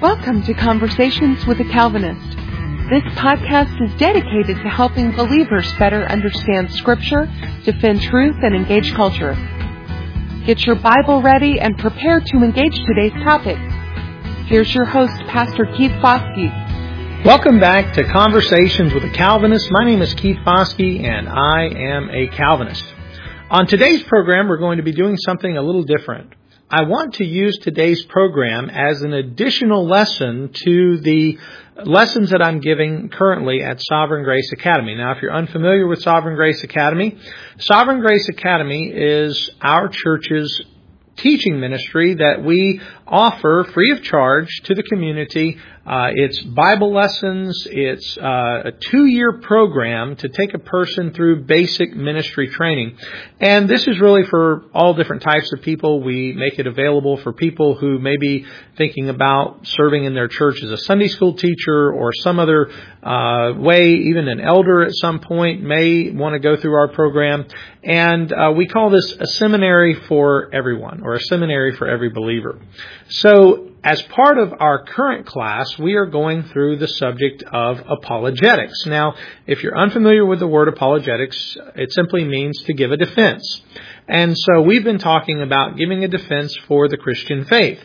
Welcome to Conversations with a Calvinist. This podcast is dedicated to helping believers better understand Scripture, defend truth, and engage culture. Get your Bible ready and prepare to engage today's topic. Here's your host, Pastor Keith Foskey. Welcome back to Conversations with a Calvinist. My name is Keith Foskey, and I am a Calvinist. On today's program, we're going to be doing something a little different. I want to use today's program as an additional lesson to the lessons that I'm giving currently at Sovereign Grace Academy. Now, if you're unfamiliar with Sovereign Grace Academy is our church's teaching ministry that we offer free of charge to the community. It's Bible lessons. It's a 2-year program to take a person through basic ministry training. And this is really for all different types of people. We make it available for people who may be thinking about serving in their church as a Sunday school teacher or some other way. Even an elder at some point may want to go through our program. And we call this a seminary for everyone, or a seminary for every believer. So, as part of our current class, we are going through the subject of apologetics. Now, if you're unfamiliar with the word apologetics, it simply means to give a defense. And so we've been talking about giving a defense for the Christian faith.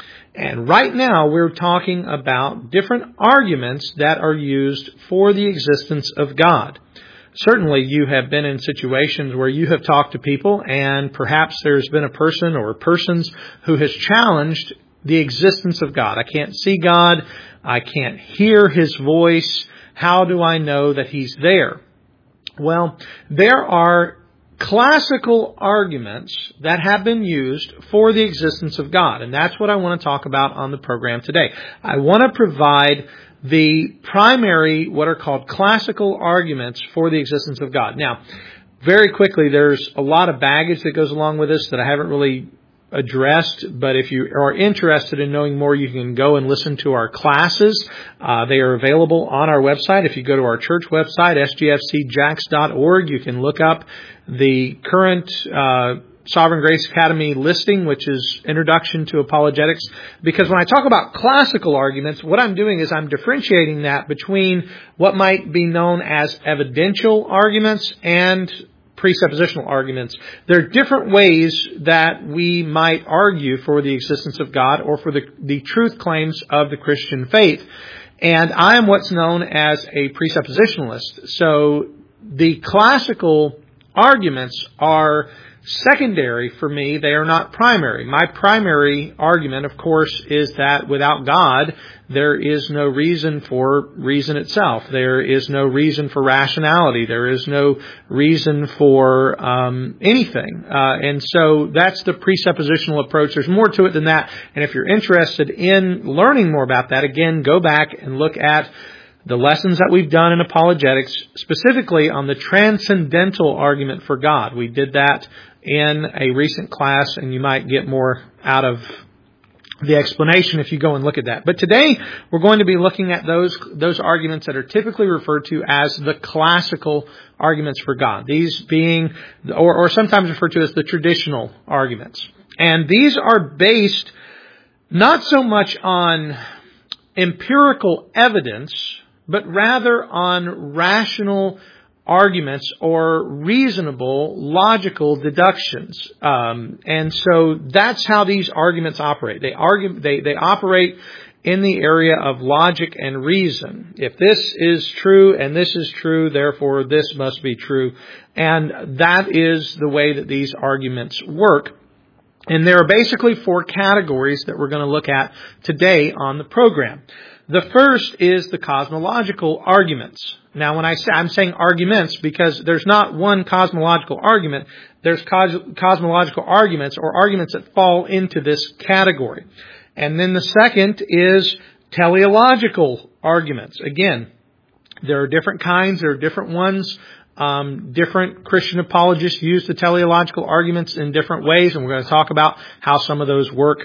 And right now, we're talking about different arguments that are used for the existence of God. Certainly, you have been in situations where you have talked to people, and perhaps there's been a person or persons who has challenged the existence of God. I can't see God. I can't hear His voice. How do I know that He's there? Well, there are classical arguments that have been used for the existence of God, and that's what I want to talk about on the program today. I want to provide the primary, what are called classical arguments for the existence of God. Now, very quickly, there's a lot of baggage that goes along with this that I haven't really addressed, but if you are interested in knowing more, you can go and listen to our classes. They are available on our website. If you go to our church website, sgfcjax.org, you can look up the current Sovereign Grace Academy listing, which is Introduction to Apologetics. Because when I talk about classical arguments, what I'm doing is I'm differentiating that between what might be known as evidential arguments and presuppositional arguments. There are different ways that we might argue for the existence of God or for the truth claims of the Christian faith. And I am what's known as a presuppositionalist. So the classical arguments are secondary for me. They are not primary. My primary argument, of course, is that without God, there is no reason for reason itself. There is no reason for rationality. There is no reason for anything. And so that's the presuppositional approach. There's more to it than that. And if you're interested in learning more about that, again, go back and look at the lessons that we've done in apologetics, specifically on the transcendental argument for God. We did that in a recent class, and you might get more out of the explanation if you go and look at that. But today, we're going to be looking at those arguments that are typically referred to as the classical arguments for God. These being, or sometimes referred to as the traditional arguments. And these are based not so much on empirical evidence, but rather on rational arguments or reasonable, logical deductions. And so that's how these arguments operate. They operate in the area of logic and reason. If this is true and this is true, therefore this must be true. And that is the way that these arguments work. And there are basically 4 categories that we're going to look at today on the program. The first is the cosmological arguments. Now, when I'm saying arguments because there's not one cosmological argument. There's cosmological arguments or arguments that fall into this category. And then the second is teleological arguments. Again, there are different kinds. There are different ones. Different Christian apologists use the teleological arguments in different ways, and we're going to talk about how some of those work.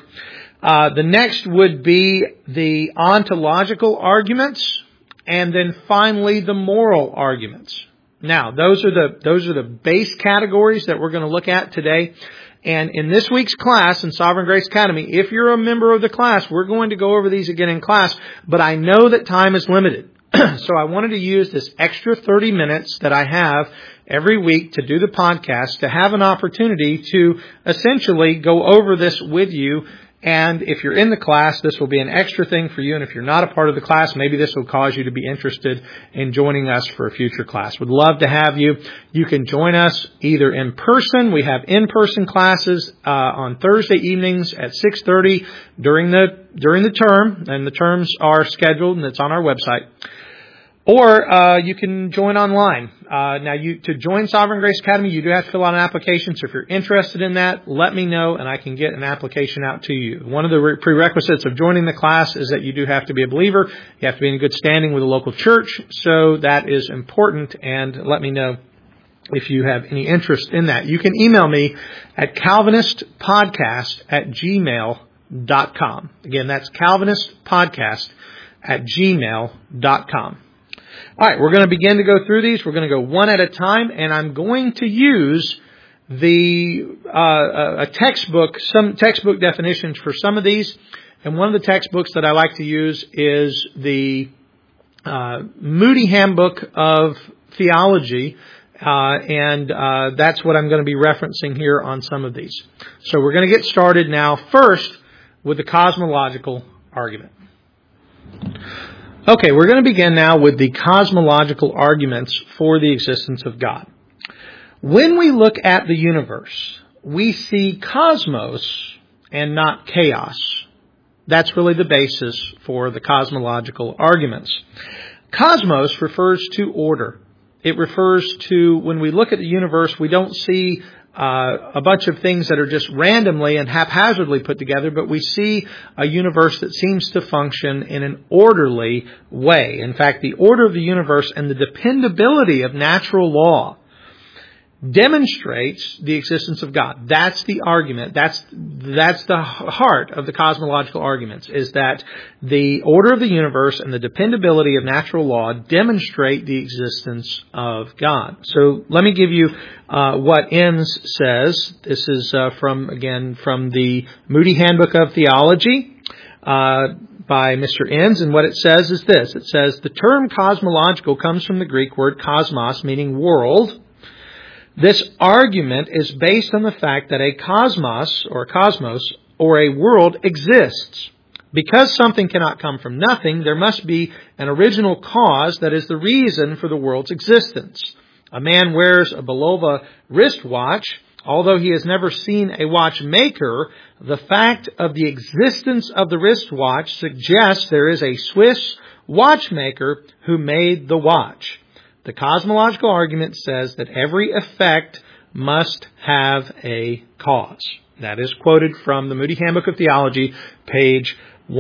The next would be the ontological arguments, and then finally the moral arguments. Now, those are the base categories that we're going to look at today. And in this week's class in Sovereign Grace Academy, if you're a member of the class, we're going to go over these again in class, but I know that time is limited. So I wanted to use this extra 30 minutes that I have every week to do the podcast to have an opportunity to essentially go over this with you. And if you're in the class, this will be an extra thing for you. And if you're not a part of the class, maybe this will cause you to be interested in joining us for a future class. Would love to have you. You can join us either in person. We have in-person classes on Thursday evenings at 6:30 during the term, and the terms are scheduled and it's on our website. Or you can join online. Now, to join Sovereign Grace Academy, you do have to fill out an application. So if you're interested in that, let me know, and I can get an application out to you. One of the prerequisites of joining the class is that you do have to be a believer. You have to be in good standing with a local church. So that is important, and let me know if you have any interest in that. You can email me at calvinistpodcast@gmail.com. Again, that's calvinistpodcast@gmail.com. All right, we're going to begin to go through these. We're going to go one at a time, and I'm going to use a textbook, some textbook definitions for some of these. And one of the textbooks that I like to use is the Moody Handbook of Theology, and that's what I'm going to be referencing here on some of these. So we're going to get started now first with the cosmological argument. Okay, we're going to begin now with the cosmological arguments for the existence of God. When we look at the universe, we see cosmos and not chaos. That's really the basis for the cosmological arguments. Cosmos refers to order. It refers to, when we look at the universe, we don't see a bunch of things that are just randomly and haphazardly put together, but we see a universe that seems to function in an orderly way. In fact, the order of the universe and the dependability of natural law demonstrates the existence of God. That's the argument. That's the heart of the cosmological arguments, is that the order of the universe and the dependability of natural law demonstrate the existence of God. So let me give you what Enns says. This is from the Moody Handbook of Theology by Mr. Enns, and what it says is this. It says, the term cosmological comes from the Greek word kosmos, meaning world. This argument is based on the fact that a cosmos or a world exists. Because something cannot come from nothing, there must be an original cause that is the reason for the world's existence. A man wears a Bulova wristwatch. Although he has never seen a watchmaker, the fact of the existence of the wristwatch suggests there is a Swiss watchmaker who made the watch. The cosmological argument says that every effect must have a cause. That is quoted from the Moody Handbook of Theology, page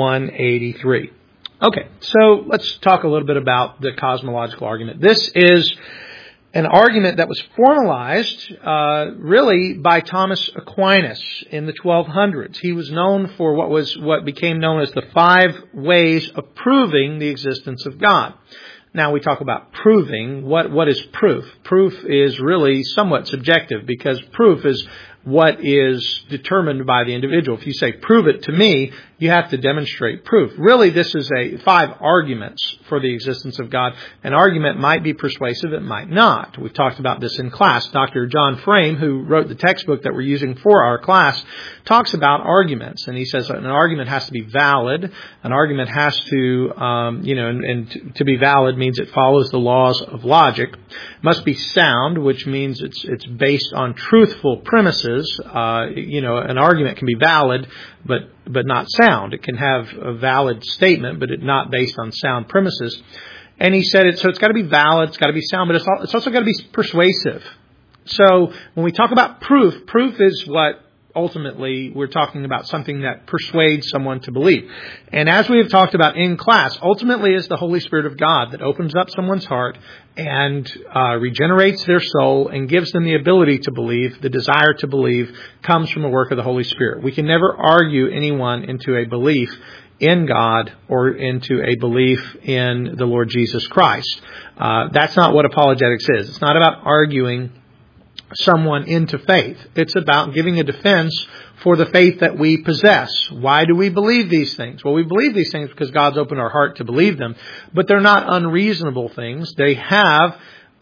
183. Okay, so let's talk a little bit about the cosmological argument. This is an argument that was formalized really by Thomas Aquinas in the 1200s. He was known for what became known as the 5 ways of proving the existence of God. Now we talk about proving. What is proof? Proof is really somewhat subjective, because proof is what is determined by the individual. If you say, prove it to me, you have to demonstrate proof. Really, this is 5 arguments for the existence of God. An argument might be persuasive, it might not. We've talked about this in class. Dr. John Frame, who wrote the textbook that we're using for our class, talks about arguments. And he says an argument has to be valid. An argument has to, and to be valid means it follows the laws of logic. It must be sound, which means it's based on truthful premises. An argument can be valid, but not sound. It can have a valid statement, but it's not based on sound premises. And he said it's got to be valid, it's got to be sound, but it's also got to be persuasive. So when we talk about proof is what ultimately we're talking about, something that persuades someone to believe. And as we have talked about in class, ultimately is the Holy Spirit of God that opens up someone's heart and regenerates their soul and gives them the ability to believe. The desire to believe comes from the work of the Holy Spirit. We can never argue anyone into a belief in God or into a belief in the Lord Jesus Christ. That's not what apologetics is. It's not about arguing someone into faith. It's about giving a defense for the faith that we possess. Why do we believe these things? Well, we believe these things because God's opened our heart to believe them, but they're not unreasonable things. They have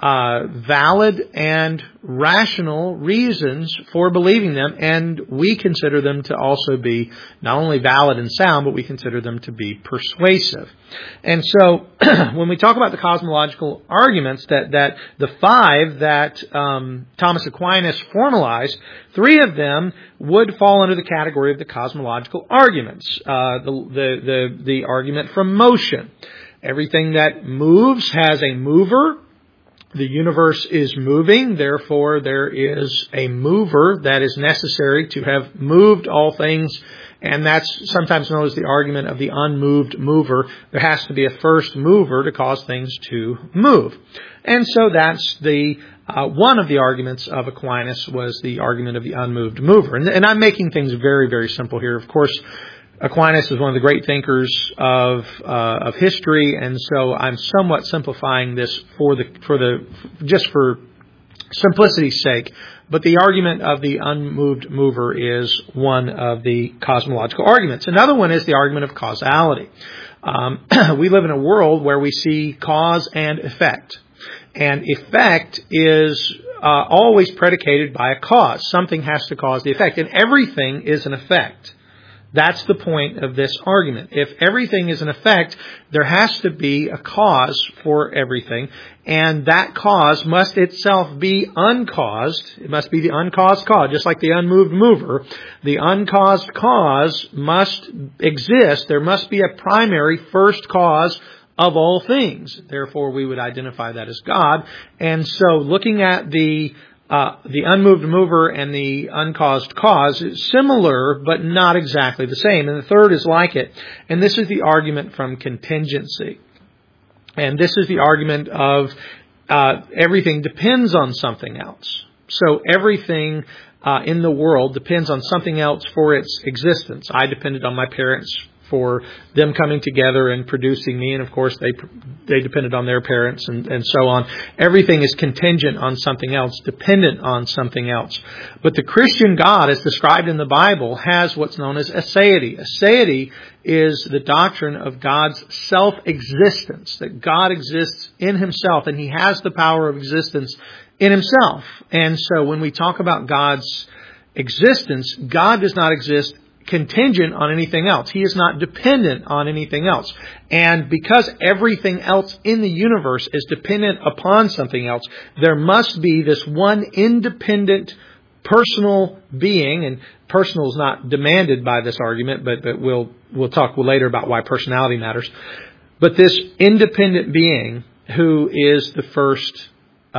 valid and rational reasons for believing them, and we consider them to also be not only valid and sound, but we consider them to be persuasive. And so, when we talk about the cosmological arguments, that the five that Thomas Aquinas formalized, three of them would fall under the category of the cosmological arguments. The argument from motion. Everything that moves has a mover. The universe is moving, therefore there is a mover that is necessary to have moved all things, and that's sometimes known as the argument of the unmoved mover. There has to be a first mover to cause things to move. And so that's the one of the arguments of Aquinas was the argument of the unmoved mover. And I'm making things very, very simple here. Of course, Aquinas is one of the great thinkers of history, and so I'm somewhat simplifying this just for simplicity's sake. But the argument of the unmoved mover is one of the cosmological arguments. Another one is the argument of causality. We live in a world where we see cause and effect, and effect is always predicated by a cause. Something has to cause the effect, and everything is an effect. That's the point of this argument. If everything is an effect, there has to be a cause for everything, and that cause must itself be uncaused. It must be the uncaused cause, just like the unmoved mover. The uncaused cause must exist. There must be a primary first cause of all things. Therefore, we would identify that as God. And so, looking at the unmoved mover and the uncaused cause is similar, but not exactly the same. And the third is like it. And this is the argument from contingency. And this is the argument of everything depends on something else. So everything in the world depends on something else for its existence. I depended on my parents for them coming together and producing me, and of course they depended on their parents and so on. Everything is contingent on something else, dependent on something else. But the Christian God, as described in the Bible, has what's known as aseity. Aseity is the doctrine of God's self-existence, that God exists in Himself, and He has the power of existence in Himself. And so when we talk about God's existence, God does not exist contingent on anything else. He is not dependent on anything else. And because everything else in the universe is dependent upon something else, there must be this one independent personal being, and personal is not demanded by this argument, but we'll talk later about why personality matters. But this independent being who is the first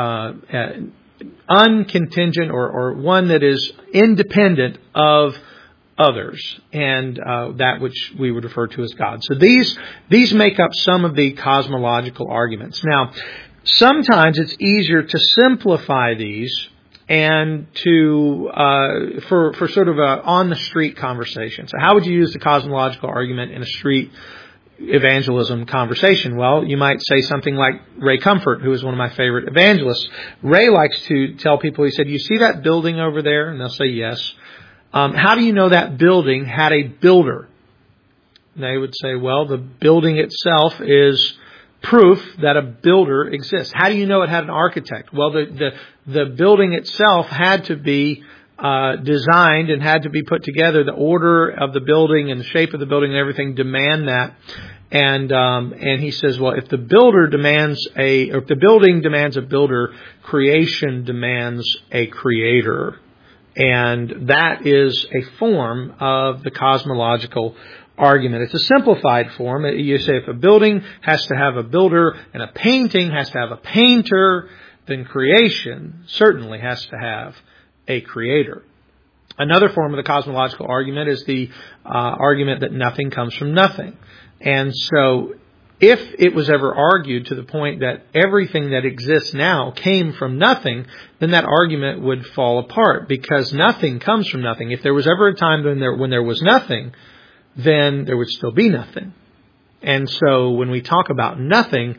uncontingent or one that is independent of others, and that which we would refer to as God. So these make up some of the cosmological arguments. Now, sometimes it's easier to simplify these and to for sort of a on the street conversation. So how would you use the cosmological argument in a street evangelism conversation? Well, you might say something like Ray Comfort, who is one of my favorite evangelists. Ray likes to tell people, he said, "You see that building over there?" And they'll say, "Yes." How do you know that building had a builder? And they would say, well, the building itself is proof that a builder exists. How do you know it had an architect? Well, the building itself had to be designed and had to be put together. The order of the building and the shape of the building and everything demand that. And he says, well, if the building demands a builder, creation demands a creator. And that is a form of the cosmological argument. It's a simplified form. You say if a building has to have a builder and a painting has to have a painter, then creation certainly has to have a creator. Another form of the cosmological argument is the argument that nothing comes from nothing. And so if it was ever argued to the point that everything that exists now came from nothing, then that argument would fall apart, because nothing comes from nothing. If there was ever a time when there was nothing, then there would still be nothing. And so when we talk about nothing,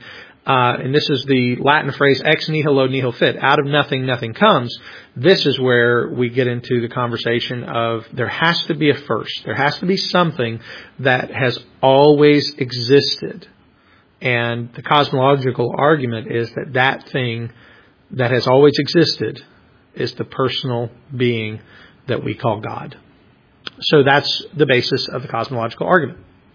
and this is the Latin phrase ex nihilo nihil fit, out of nothing, nothing comes. This is where we get into the conversation of there has to be a first. There has to be something that has always existed. And the cosmological argument is that that thing that has always existed is the personal being that we call God. So that's the basis of the cosmological argument.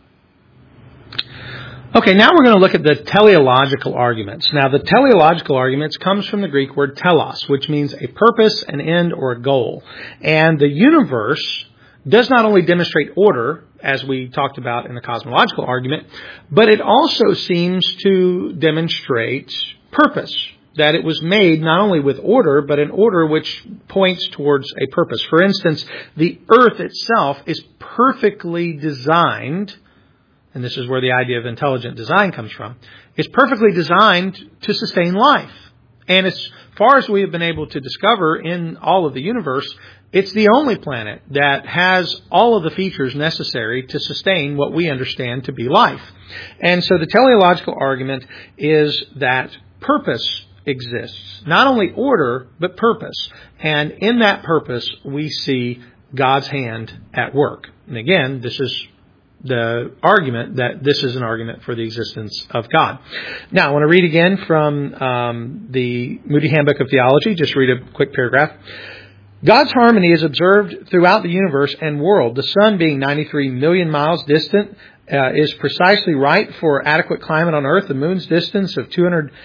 Okay, now we're going to look at the teleological arguments. Now, the teleological arguments comes from the Greek word telos, which means a purpose, an end, or a goal. And the universe does not only demonstrate order, as we talked about in the cosmological argument, but it also seems to demonstrate purpose, that it was made not only with order, but an order which points towards a purpose. For instance, the earth itself is perfectly designed, and this is where the idea of intelligent design comes from, is perfectly designed to sustain life. And as far as we have been able to discover in all of the universe, it's the only planet that has all of the features necessary to sustain what we understand to be life. And so the teleological argument is that purpose exists. Not only order, but purpose. And in that purpose, we see God's hand at work. And again, this is the argument that this is an argument for the existence of God. Now, I want to read again from the Moody Handbook of Theology. Just read a quick paragraph. God's harmony is observed throughout the universe and world. The sun, being 93 million miles distant, is precisely right for adequate climate on Earth. The moon's distance of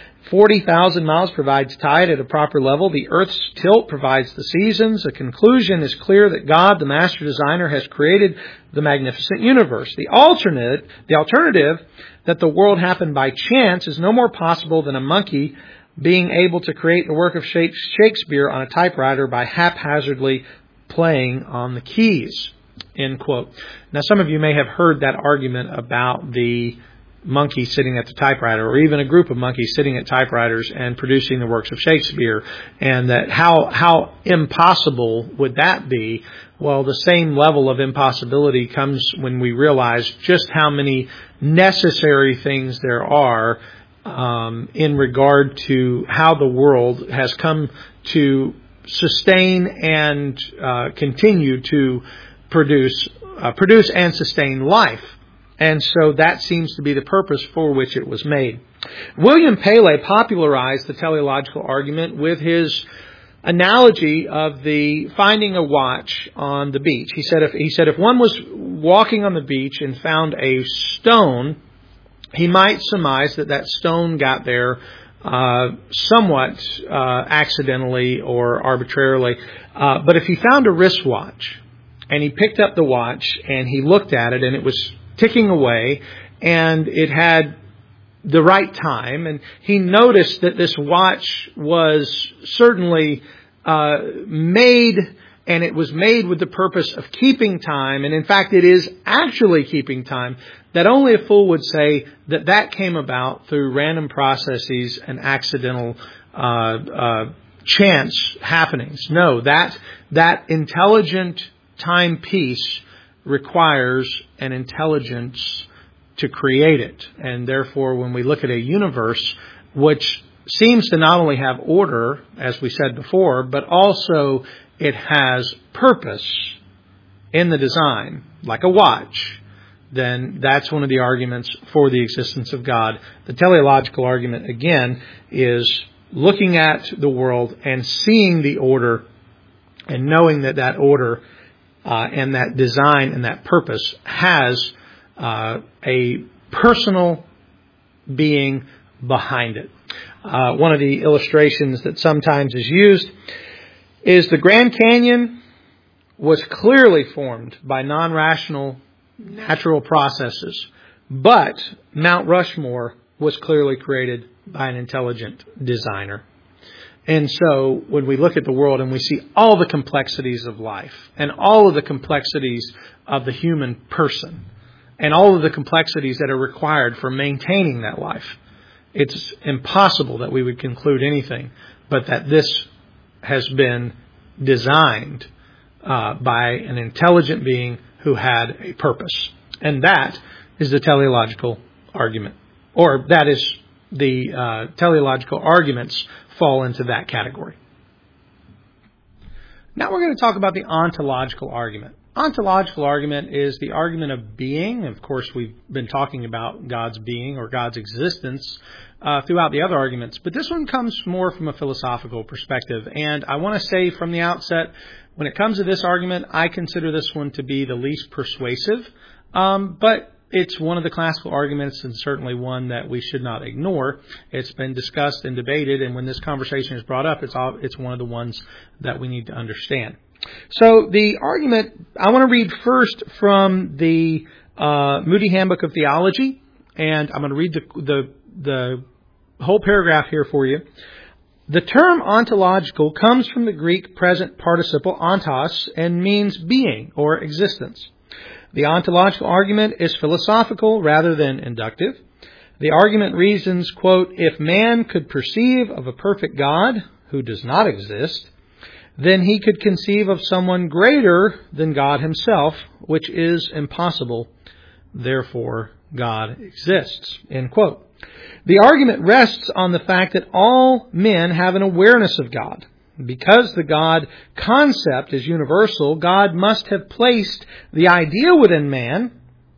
240,000 miles provides tide at a proper level. The Earth's tilt provides the seasons. The conclusion is clear that God, the master designer, has created the magnificent universe. The alternative that the world happened by chance is no more possible than a monkey being able to create the work of Shakespeare on a typewriter by haphazardly playing on the keys. End quote. Now, some of you may have heard that argument about the monkey sitting at the typewriter, or even a group of monkeys sitting at typewriters and producing the works of Shakespeare, and that how impossible would that be? Well, the same level of impossibility comes when we realize just how many necessary things there are in regard to how the world has come to sustain and continue to produce and sustain life. And so that seems to be the purpose for which it was made. William Paley popularized the teleological argument with his analogy of the finding a watch on the beach. He said if one was walking on the beach and found a stone, he might surmise that stone got there somewhat accidentally or arbitrarily. But if he found a wristwatch and he picked up the watch and he looked at it and it was ticking away and it had the right time, and he noticed that this watch was certainly made, and it was made with the purpose of keeping time, and in fact it is actually keeping time, that only a fool would say that came about through random processes and accidental chance happenings. No, that intelligent timepiece requires an intelligence to create it. And therefore, when we look at a universe which seems to not only have order, as we said before, but also it has purpose in the design, like a watch, then that's one of the arguments for the existence of God. The teleological argument, again, is looking at the world and seeing the order and knowing that order and that design and that purpose has a personal being behind it. One of the illustrations that sometimes is used is the Grand Canyon was clearly formed by non-rational natural processes, but Mount Rushmore was clearly created by an intelligent designer. And so when we look at the world and we see all the complexities of life and all of the complexities of the human person and all of the complexities that are required for maintaining that life, it's impossible that we would conclude anything but that this has been designed by an intelligent being who had a purpose. And that is the teleological argument. Or that is the teleological arguments fall into that category. Now we're going to talk about the ontological argument. Ontological argument is the argument of being. Of course, we've been talking about God's being or God's existence throughout the other arguments, but this one comes more from a philosophical perspective. And I want to say from the outset, when it comes to this argument, I consider this one to be the least persuasive, but it's one of the classical arguments and certainly one that we should not ignore. It's been discussed and debated, and when this conversation is brought up, it's one of the ones that we need to understand. So the argument, I want to read first from the Moody Handbook of Theology, and I'm going to read the whole paragraph here for you. The term ontological comes from the Greek present participle ontos and means being or existence. The ontological argument is philosophical rather than inductive. The argument reasons, quote, if man could perceive of a perfect God who does not exist, then he could conceive of someone greater than God himself, which is impossible. Therefore, God exists, end quote. The argument rests on the fact that all men have an awareness of God. Because the God concept is universal, God must have placed the idea within man.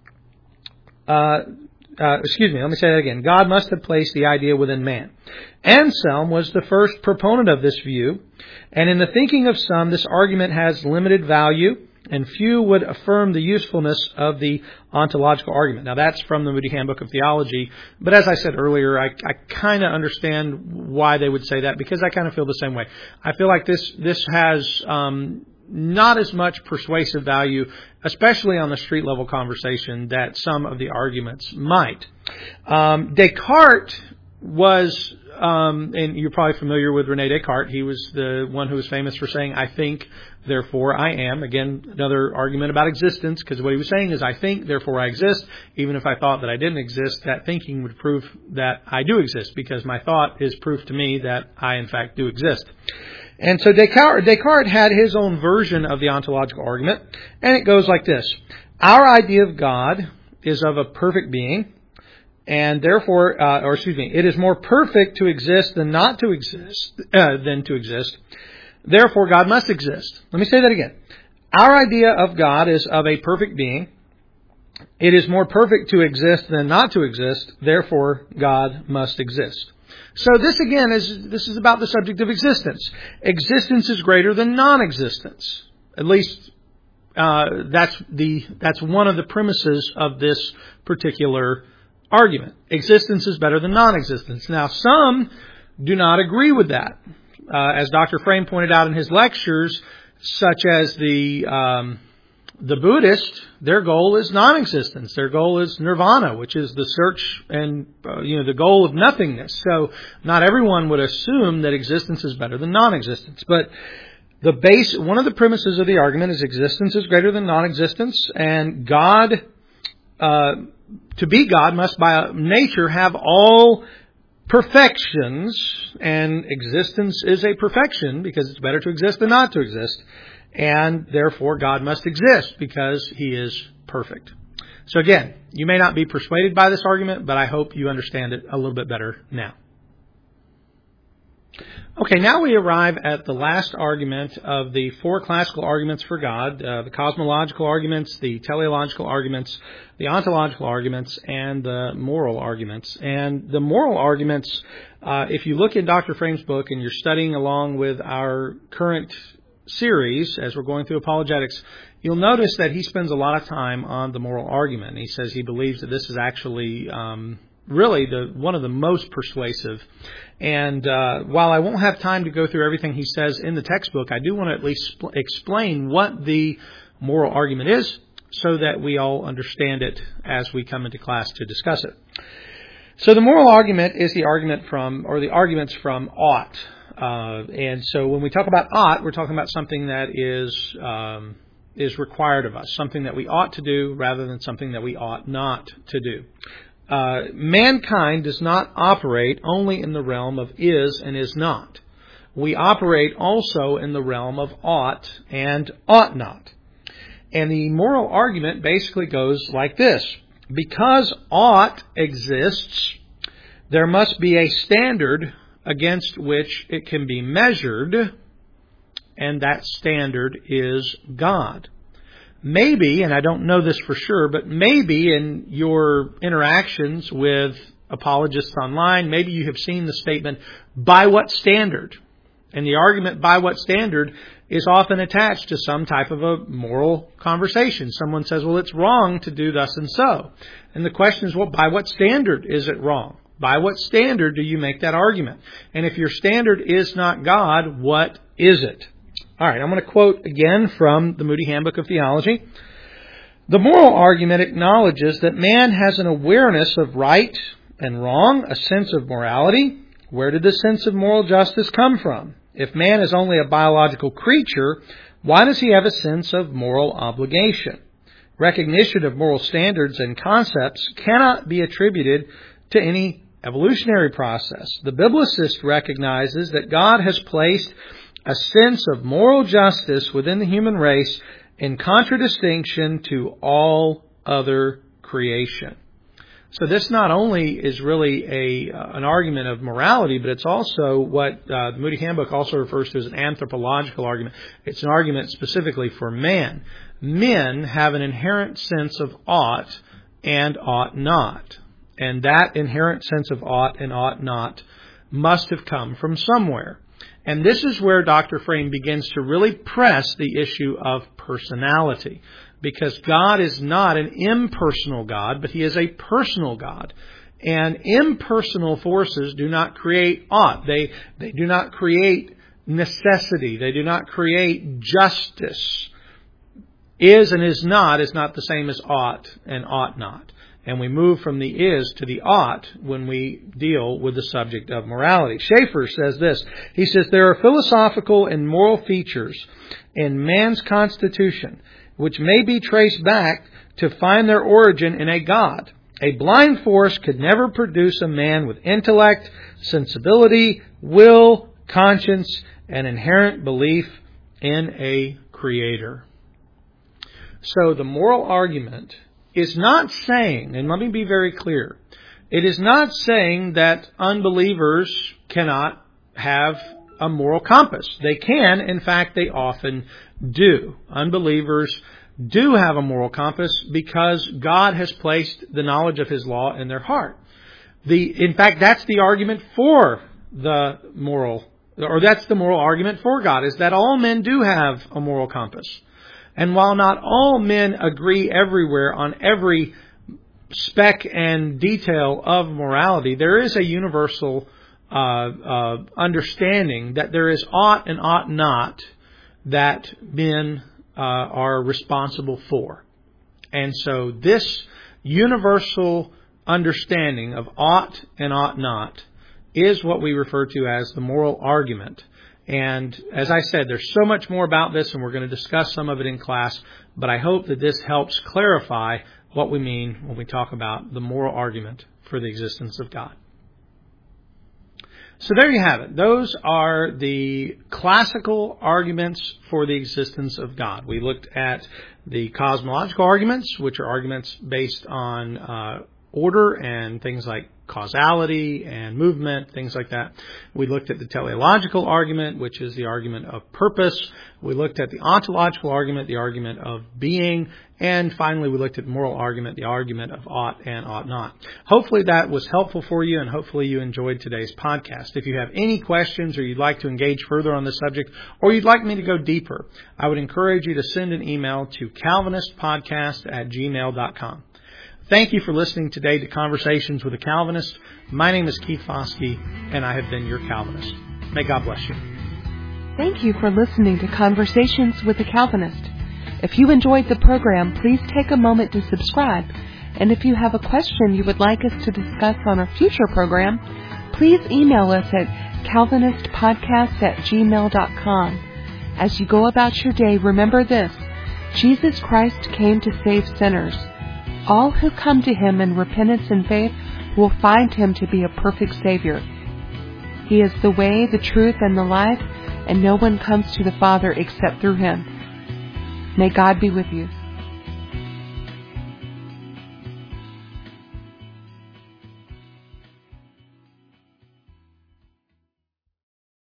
Let me say that again. God must have placed the idea within man. Anselm was the first proponent of this view, and in the thinking of some, this argument has limited value, and few would affirm the usefulness of the ontological argument. Now, that's from the Moody Handbook of Theology, but as I said earlier, I kind of understand why they would say that, because I kind of feel the same way. I feel like this has not as much persuasive value, especially on the street level conversation, that some of the arguments might. Descartes was, and you're probably familiar with René Descartes. He was the one who was famous for saying, I think, therefore I am. Again, another argument about existence, because what he was saying is, I think, therefore I exist. Even if I thought that I didn't exist, that thinking would prove that I do exist, because my thought is proof to me that I, in fact, do exist. And so Descartes had his own version of the ontological argument, and it goes like this. Our idea of God is of a perfect being, and therefore, it is more perfect to exist than not to exist, Therefore, God must exist. Let me say that again. Our idea of God is of a perfect being. It is more perfect to exist than not to exist. Therefore, God must exist. So this again is about the subject of existence. Existence is greater than non-existence. At least that's one of the premises of this particular argument. Existence is better than non-existence. Now, some do not agree with that. As Dr. Frame pointed out in his lectures, such as the Buddhist, their goal is non-existence. Their goal is nirvana, which is the search and the goal of nothingness. So not everyone would assume that existence is better than non-existence. But one of the premises of the argument is existence is greater than non-existence, and God, to be God, must by nature have all perfections, and existence is a perfection because it's better to exist than not to exist. And therefore, God must exist because He is perfect. So again, you may not be persuaded by this argument, but I hope you understand it a little bit better now. Okay, now we arrive at the last argument of the four classical arguments for God, the cosmological arguments, the teleological arguments, the ontological arguments, and the moral arguments. And the moral arguments, if you look in Dr. Frame's book and you're studying along with our current series as we're going through apologetics, you'll notice that he spends a lot of time on the moral argument. He says he believes that this is actually really one of the most persuasive. And while I won't have time to go through everything he says in the textbook, I do want to at least explain what the moral argument is so that we all understand it as we come into class to discuss it. So the moral argument is the argument from, or the arguments from ought. And so when we talk about ought, we're talking about something that is required of us, something that we ought to do rather than something that we ought not to do. Mankind does not operate only in the realm of is and is not. We operate also in the realm of ought and ought not. And the moral argument basically goes like this. Because ought exists, there must be a standard against which it can be measured, and that standard is God. Maybe, and I don't know this for sure, but maybe in your interactions with apologists online, maybe you have seen the statement, by what standard? And the argument, by what standard, is often attached to some type of a moral conversation. Someone says, well, it's wrong to do thus and so. And the question is, well, by what standard is it wrong? By what standard do you make that argument? And if your standard is not God, what is it? All right, I'm going to quote again from the Moody Handbook of Theology. The moral argument acknowledges that man has an awareness of right and wrong, a sense of morality. Where did the sense of moral justice come from? If man is only a biological creature, why does he have a sense of moral obligation? Recognition of moral standards and concepts cannot be attributed to any evolutionary process. The biblicist recognizes that God has placed a sense of moral justice within the human race in contradistinction to all other creation. So this not only is really an argument of morality, but it's also what the Moody Handbook also refers to as an anthropological argument. It's an argument specifically for man. Men have an inherent sense of ought and ought not. And that inherent sense of ought and ought not must have come from somewhere. And this is where Dr. Frame begins to really press the issue of personality. Because God is not an impersonal God, but He is a personal God. And impersonal forces do not create ought. They do not create necessity. They do not create justice. Is and is not the same as ought and ought not. And we move from the is to the ought when we deal with the subject of morality. Schaeffer says this. He says, there are philosophical and moral features in man's constitution which may be traced back to find their origin in a God. A blind force could never produce a man with intellect, sensibility, will, conscience, and inherent belief in a Creator. So the moral argument is not saying, and let me be very clear, it is not saying that unbelievers cannot have a moral compass. They can, in fact, they often do. Unbelievers do have a moral compass because God has placed the knowledge of His law in their heart. In fact, that's the argument for the moral, or that's the moral argument for God, is that all men do have a moral compass. And while not all men agree everywhere on every speck and detail of morality, there is a universal understanding that there is ought and ought not that men are responsible for. And so this universal understanding of ought and ought not is what we refer to as the moral argument. And as I said, there's so much more about this, and we're going to discuss some of it in class, but I hope that this helps clarify what we mean when we talk about the moral argument for the existence of God. So there you have it. Those are the classical arguments for the existence of God. We looked at the cosmological arguments, which are arguments based on order and things like causality and movement, things like that. We looked at the teleological argument, which is the argument of purpose. We looked at the ontological argument, the argument of being. And finally, we looked at moral argument, the argument of ought and ought not. Hopefully that was helpful for you, and hopefully you enjoyed today's podcast. If you have any questions or you'd like to engage further on the subject, or you'd like me to go deeper, I would encourage you to send an email to calvinistpodcast@gmail.com. Thank you for listening today to Conversations with a Calvinist. My name is Keith Foskey, and I have been your Calvinist. May God bless you. Thank you for listening to Conversations with a Calvinist. If you enjoyed the program, please take a moment to subscribe. And if you have a question you would like us to discuss on a future program, please email us at calvinistpodcast@gmail.com. As you go about your day, remember this: Jesus Christ came to save sinners. All who come to Him in repentance and faith will find Him to be a perfect Savior. He is the way, the truth, and the life, and no one comes to the Father except through Him. May God be with you.